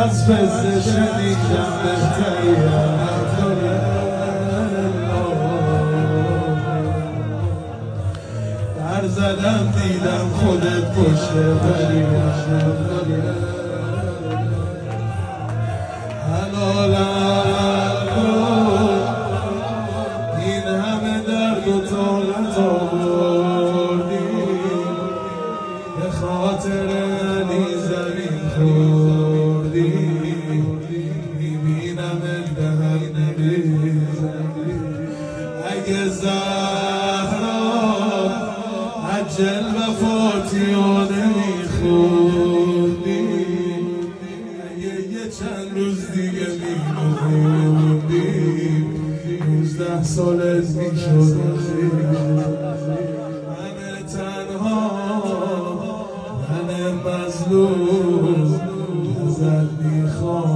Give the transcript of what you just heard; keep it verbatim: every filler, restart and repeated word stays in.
از فزه شنیدم بهتری در زدم دیدم خودت پشت بری حلالم کن این همه درد و طاقت آوردی به خاطر علی زمین خوردی میبینم دهن نمیزنی اگه زهرا عجل وفاتیانه میخوندی اگه یه چند روز دیگه میموندی نوزده سالت میشد من تنها من مظلوم ازت میخوام